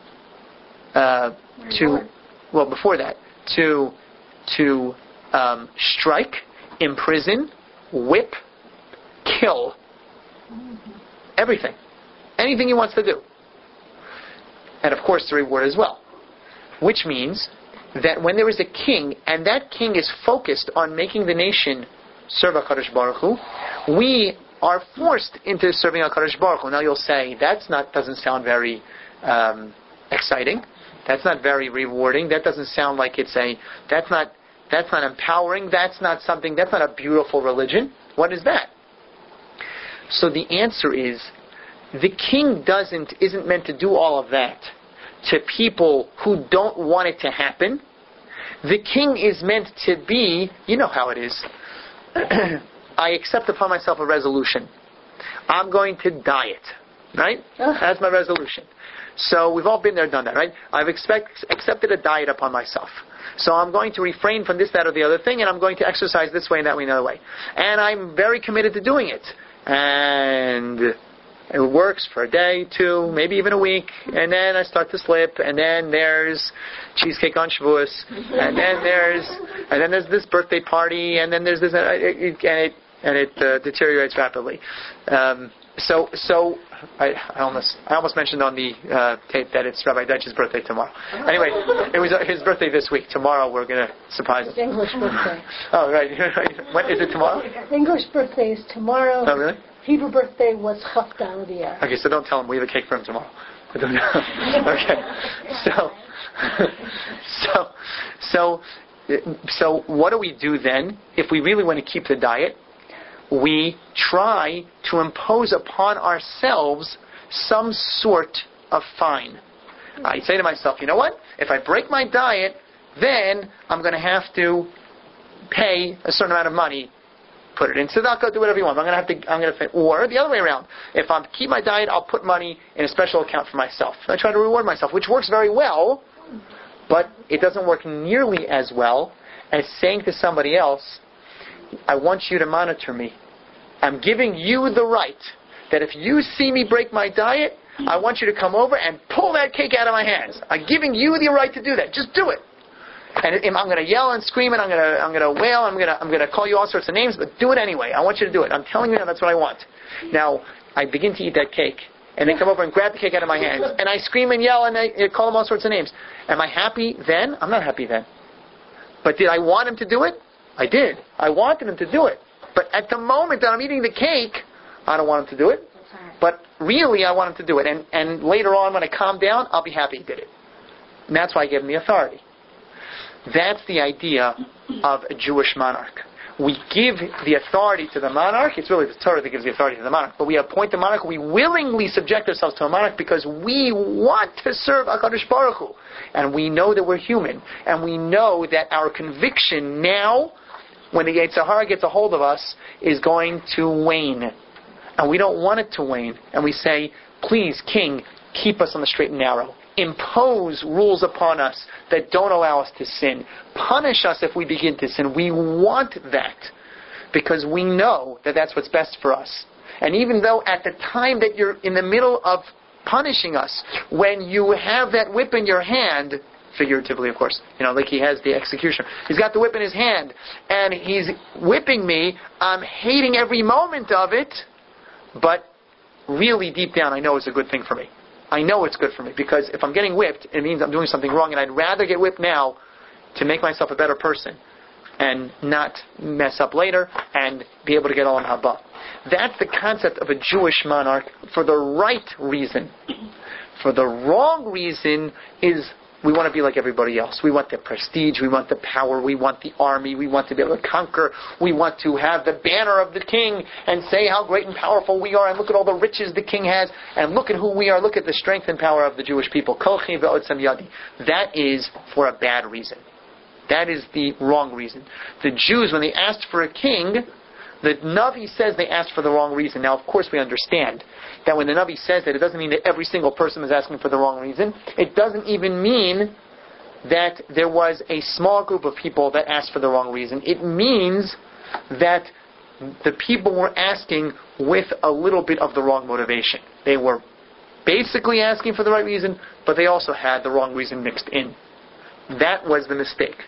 strike, imprison, whip, kill. Everything. Anything he wants to do. And of course the reward as well. Which means that when there is a king, and that king is focused on making the nation serve HaKadosh Baruch Hu, we are forced into serving HaKadosh Baruch Hu. Now you'll say, doesn't sound very exciting. That's not very rewarding. That doesn't sound like that's not empowering. That's not a beautiful religion. What is that? So the answer is, the king isn't meant to do all of that to people who don't want it to happen. The king is meant to be, you know how it is. I accept upon myself a resolution. I'm going to diet. Right? That's my resolution. So we've all been there, done that, right? I've accepted a diet upon myself. So I'm going to refrain from this, that, or the other thing, and I'm going to exercise this way and that way and another way. And I'm very committed to doing it. And it works for a day, 2, maybe even a week, and then I start to slip, and then there's cheesecake on Shavuos, and then there's this birthday party, and then there's this, and it deteriorates rapidly. So I almost mentioned on the tape that it's Rabbi Deitch's birthday tomorrow. Anyway, it was his birthday this week. Tomorrow we're going to surprise him. It's English birthday. Oh, right. When is it tomorrow? English birthday is tomorrow. Oh, really? Hebrew birthday was Chaf Daladia. Okay, so don't tell him we have a cake for him tomorrow. Okay. So what do we do then if we really want to keep the diet? we try to impose upon ourselves some sort of fine. I say to myself, you know what? If I break my diet, then I'm going to have to pay a certain amount of money. Put it in tzedakah, do whatever you want. I'm going to, or the other way around. If I keep my diet, I'll put money in a special account for myself. I try to reward myself, which works very well, but it doesn't work nearly as well as saying to somebody else, I want you to monitor me. I'm giving you the right that if you see me break my diet, I want you to come over and pull that cake out of my hands. I'm giving you the right to do that. Just do it. And I'm going to yell and scream and I'm going to wail. I'm going to call you all sorts of names, but do it anyway. I want you to do it. I'm telling you now, that's what I want. Now, I begin to eat that cake, and they come over and grab the cake out of my hands, and I scream and yell and I call them all sorts of names. Am I happy then? I'm not happy then. But did I want him to do it? I did. I wanted him to do it. But at the moment that I'm eating the cake, I don't want him to do it. But really, I want him to do it. And later on, when I calm down, I'll be happy he did it. And that's why I gave him the authority. That's the idea of a Jewish monarch. We give the authority to the monarch. It's really the Torah that gives the authority to the monarch. But we appoint the monarch. We willingly subject ourselves to a monarch because we want to serve HaKadosh Baruch Hu. And we know that we're human. And we know that our conviction now, when the Yetzer Hara gets a hold of us, is going to wane. And we don't want it to wane. And we say, please, King, keep us on the straight and narrow. Impose rules upon us that don't allow us to sin. Punish us if we begin to sin. We want that because we know that that's what's best for us. And even though at the time that you're in the middle of punishing us, when you have that whip in your hand, figuratively of course, like he has the executioner, he's got the whip in his hand and he's whipping me, I'm hating every moment of it, but really deep down I know it's a good thing for me. I know it's good for me because if I'm getting whipped, it means I'm doing something wrong, and I'd rather get whipped now to make myself a better person and not mess up later and be able to get Olam Haba. That's the concept of a Jewish monarch for the right reason. For the wrong reason is we want to be like everybody else. We want the prestige, we want the power, we want the army, we want to be able to conquer, we want to have the banner of the king and say how great and powerful we are, and look at all the riches the king has, and look at who we are, look at the strength and power of the Jewish people. Kochi ve'otzem yadi. That is for a bad reason. That is the wrong reason. The Jews, when they asked for a king, the Navi says they asked for the wrong reason. Now, of course, we understand that when the Navi says that, it doesn't mean that every single person is asking for the wrong reason. It doesn't even mean that there was a small group of people that asked for the wrong reason. It means that the people were asking with a little bit of the wrong motivation. They were basically asking for the right reason, but they also had the wrong reason mixed in. That was the mistake.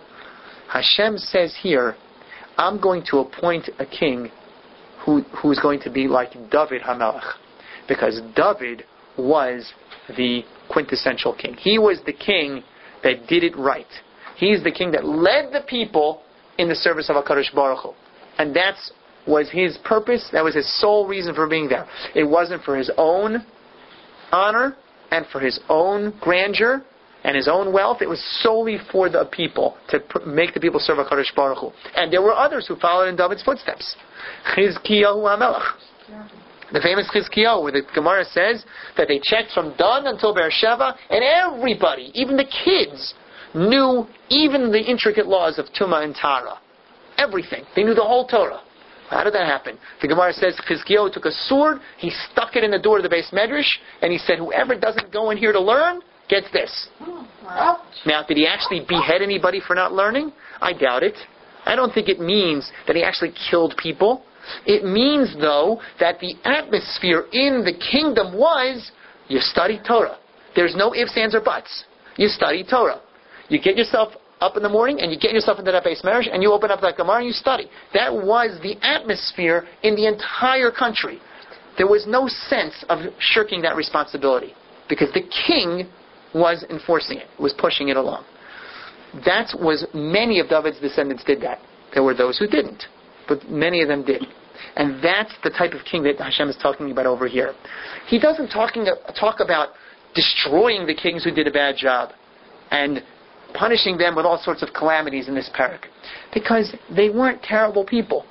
Hashem says here, I'm going to appoint a king who's going to be like David HaMelech. Because David was the quintessential king. He was the king that did it right. He's the king that led the people in the service of HaKadosh Baruch Hu. And that was his purpose. That was his sole reason for being there. It wasn't for his own honor and for his own grandeur and his own wealth. It was solely for the people, to make the people serve HaKadosh Baruch Hu. And there were others who followed in David's footsteps. Chizkiyahu HaMelech. The famous Chizkiyahu, where the Gemara says that they checked from Dan until Beersheba, and everybody, even the kids, knew even the intricate laws of Tumah and Tara. Everything. They knew the whole Torah. How did that happen? The Gemara says Chizkiyahu took a sword, he stuck it in the door of the Beis Medrash, and he said, whoever doesn't go in here to learn gets this. Wow. Now, did he actually behead anybody for not learning? I doubt it. I don't think it means that he actually killed people. It means, though, that the atmosphere in the kingdom was, you study Torah. There's no ifs, ands, or buts. You study Torah. You get yourself up in the morning, and you get yourself into that Beis Medrash, and you open up that Gemara, and you study. That was the atmosphere in the entire country. There was no sense of shirking that responsibility, because the king was enforcing it, was pushing it along. That was, many of David's descendants did that. There were those who didn't, but many of them did. And that's the type of king that Hashem is talking about over here. He doesn't talk about destroying the kings who did a bad job and punishing them with all sorts of calamities in this parak, because they weren't terrible people.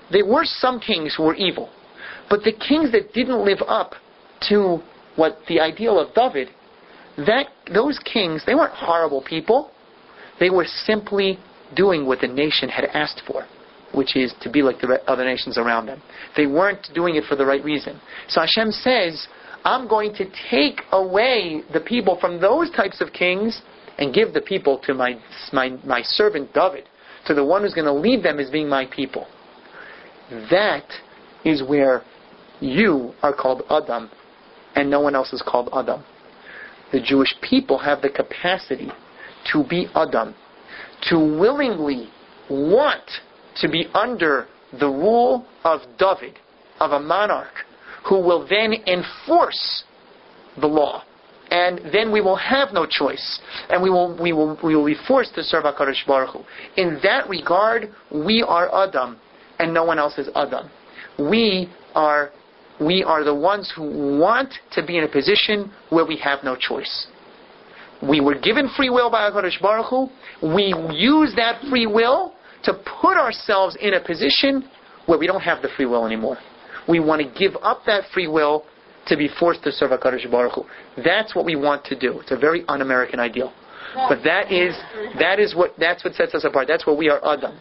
there were some kings who were evil. But the kings that didn't live up to what the ideal of David, those kings, they weren't horrible people. They were simply doing what the nation had asked for, which is to be like the other nations around them. They weren't doing it for the right reason. So Hashem says, I'm going to take away the people from those types of kings and give the people to my servant David, to the one who's going to lead them as being my people. That is where you are called Adam, and no one else is called Adam. The Jewish people have the capacity to be Adam, to willingly want to be under the rule of David, of a monarch, who will then enforce the law. And then we will have no choice. And we will be forced to serve HaKadosh Baruch Hu. In that regard, we are Adam, and no one else is Adam. We are the ones who want to be in a position where we have no choice. We were given free will by HaKadosh Baruch Hu. We use that free will to put ourselves in a position where we don't have the free will anymore. We want to give up that free will to be forced to serve HaKadosh Baruch Hu. That's what we want to do. It's a very un-American ideal. But that's what sets us apart. That's what we are Adam.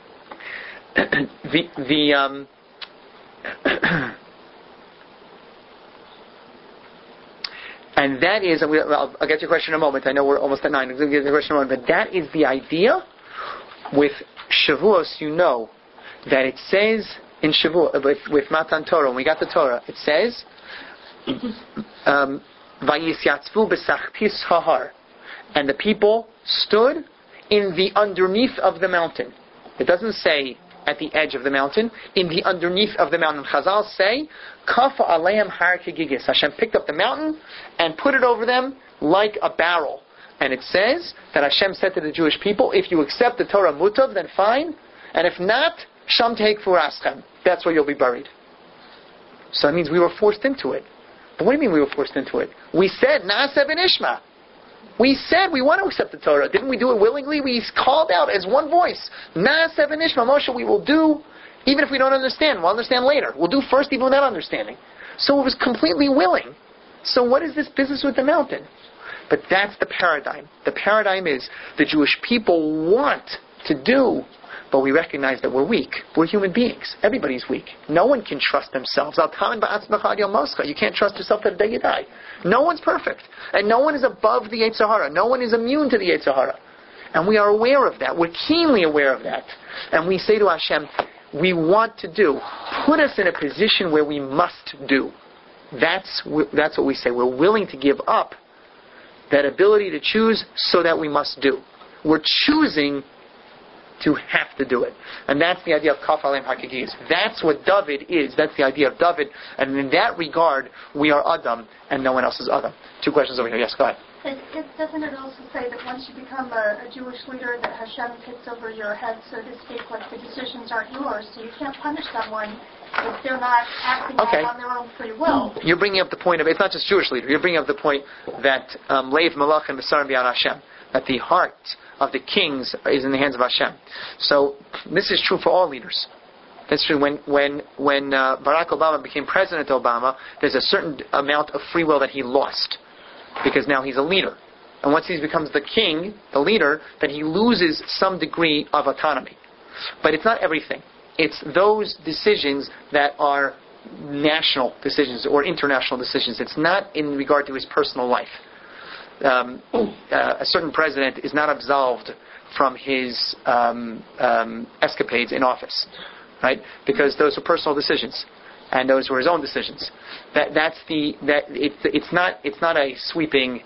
And that is, I'll get to your question in a moment. I know we're almost at 9. I'm going to get to your question in a moment. But that is the idea. With Shavuos, you know that it says in Shavuot, with Matan Torah, when we got the Torah, it says, Vayisyatzvu b'sachtis hahar, and the people stood in the underneath of the mountain. It doesn't say at the edge of the mountain, in the underneath of the mountain. Chazal say, Kafa aleim har kegigis. Hashem picked up the mountain and put it over them like a barrel. And it says that Hashem said to the Jewish people, if you accept the Torah mutav, then fine. And if not, sham teik furaschem. That's where you'll be buried. So that means we were forced into it. But what do you mean we were forced into it? We said, Na'aseh v'nishma. We said we want to accept the Torah. Didn't we do it willingly? We called out as one voice. Na'aseh v'nishma. Moshe, we will do, even if we don't understand. We'll understand later. We'll do first even without understanding. So it was completely willing. So what is this business with the mountain? But that's the paradigm. The paradigm is the Jewish people want to do, but we recognize that we're weak. We're human beings. Everybody's weak. No one can trust themselves. You can't trust yourself to the day you die. No one's perfect. And no one is above the Yetzer Hara. No one is immune to the Yetzer Hara. And we are aware of that. We're keenly aware of that. And we say to Hashem, we want to do. Put us in a position where we must do. That's what we say. We're willing to give up that ability to choose so that we must do. We're choosing to have to do it. And that's the idea of Kaf Aleim HaKegis. That's what David is. That's the idea of David. And in that regard, we are Adam, and no one else is Adam. 2 questions over here. Yes, go ahead. Doesn't it also say that once you become a Jewish leader, that Hashem takes over your head, so to speak, like the decisions aren't yours, so you can't punish someone if they're not acting on their own free will? You're bringing up the point of, it's not just Jewish leader, you're bringing up the point that Leiv Malach and Besarim B'Yad Hashem, that the heart of the kings is in the hands of Hashem. So this is true for all leaders. That's true. When Barack Obama became President Obama, there's a certain amount of free will that he lost, because now he's a leader. And once he becomes the king, the leader, then he loses some degree of autonomy. But it's not everything. It's those decisions that are national decisions or international decisions. It's not in regard to his personal life. A certain president is not absolved from his escapades in office, right? Because those are personal decisions, and those were his own decisions. It's not a sweeping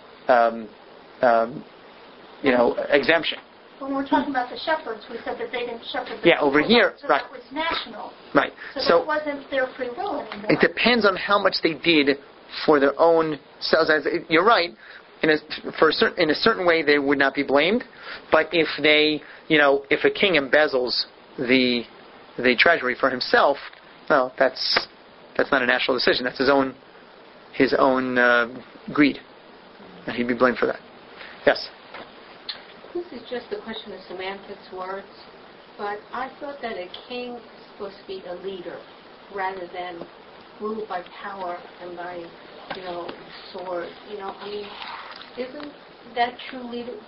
exemption. When we're talking about the shepherds, we said that they didn't shepherd the over here, so right. that was national. Right. So that wasn't their free will anymore. It depends on how much they did for their own selves. You're right. In a certain way, they would not be blamed. But if if a king embezzles the treasury for himself, no, that's not a national decision. That's his own greed, and he'd be blamed for that. Yes. This is just a question of semantics, words, but I thought that a king supposed to be a leader rather than ruled by power and by, sword. I mean, isn't that true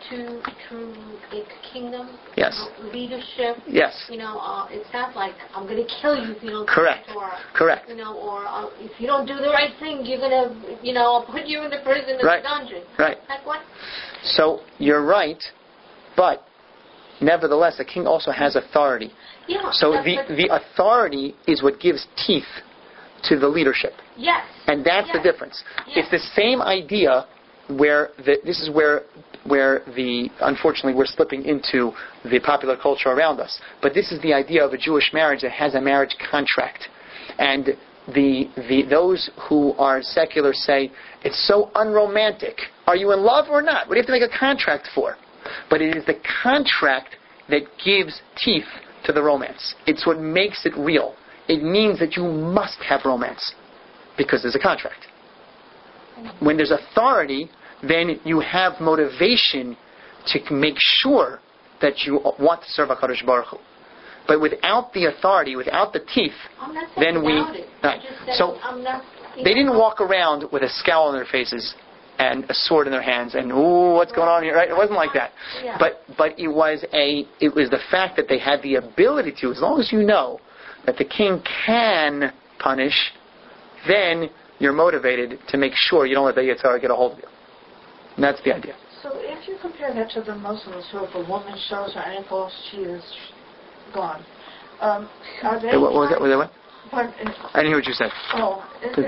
a kingdom? Yes. Leadership? Yes. It's not like I'm going to kill you if you don't Correct. do the Torah. Correct. Or if you don't do the right thing, you're going to, I'll put you in the prison in the dungeon. Right. Like what? So you're right, but nevertheless, a king also has authority. Yeah. So the authority is what gives teeth to the leadership. Yes. And that's the difference. Yes. It's the same idea where this is where unfortunately we're slipping into the popular culture around us. But this is the idea of a Jewish marriage that has a marriage contract. And those who are secular say, it's so unromantic. Are you in love or not? What do you have to make a contract for? But it is the contract that gives teeth to the romance. It's what makes it real. It means that you must have romance because there's a contract. When there's authority, then you have motivation to make sure that you want to serve HaKadosh Baruch Hu. But without the authority, without the teeth, then we... Right. So they didn't walk around with a scowl on their faces and a sword in their hands and, ooh, what's going on here? Right? It wasn't like that. Yeah. But it was the fact that they had the ability to, as long as you know that the king can punish, then you're motivated to make sure you don't let the Yetzirah get a hold of you. And that's the idea. So if you compare that to the Muslims, who if a woman shows her ankles, she is gone. Are they... What was that? What? Pardon? I didn't hear what you said. Oh,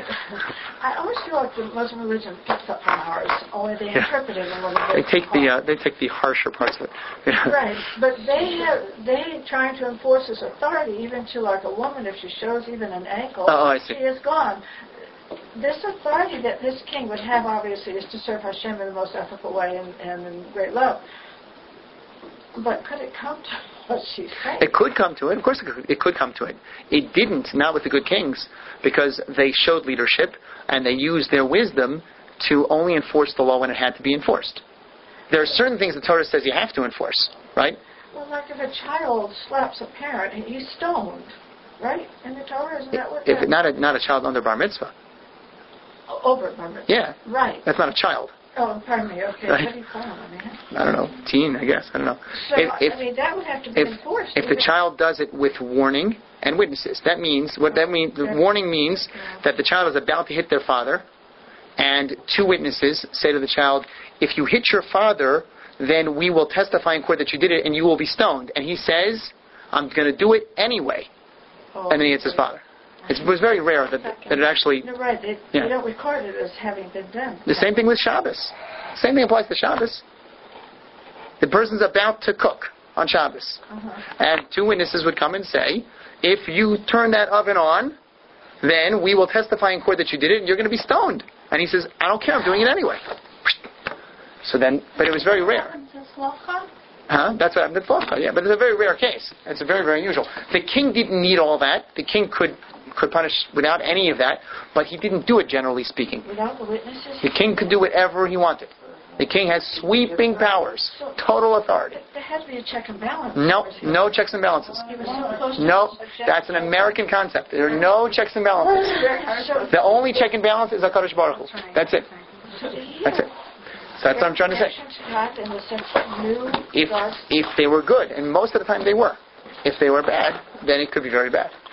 I always feel like the Muslim religion picks up from ours, only they interpret it a little bit. They take the harsher parts of it. Right, but they trying to enforce this authority even to like a woman if she shows even an ankle, she is gone. This authority that this king would have obviously is to serve Hashem in the most ethical way and in great love. But could it come to what she's saying? It could come to it. Of course it could come to it. It didn't, not with the good kings, because they showed leadership and they used their wisdom to only enforce the law when it had to be enforced. There are certain things the Torah says you have to enforce, right? Well, like if a child slaps a parent, he's stoned, right? In the Torah, isn't that what? If not a child under bar mitzvah. Over bar mitzvah. Yeah. Right. That's not a child. Oh, pardon me. Okay. Right. What do you call him, man? I don't know. Teen, I guess. I don't know. So, that would have to be enforced. If the child does it with warning and witnesses, that means, the warning means that the child is about to hit their father, and two witnesses say to the child, if you hit your father, then we will testify in court that you did it and you will be stoned. And he says, I'm going to do it anyway. And then he hits his father. It was very rare that it actually... You're right. They don't record it as having been done. The same thing with Shabbos. Same thing applies to Shabbos. The person's about to cook on Shabbos. And two witnesses would come and say, if you turn that oven on, then we will testify in court that you did it and you're going to be stoned. And he says, I don't care, I'm doing it anyway. So then, but it was very rare. That's what happened at Tzlachah, yeah. But it's a very rare case. It's very, very unusual. The king didn't need all that. The king could punish without any of that, but he didn't do it, generally speaking. Without the witnesses? The king could do whatever he wanted. The king has sweeping powers, total authority. There has to be a check and balance. No checks and balances. No, that's an American concept. There are no checks and balances. The only check and balance is HaKadosh Baruch Hu. That's it. That's it. So that's what I'm trying to say. If they were good, and most of the time they were. If they were bad, then it could be very bad.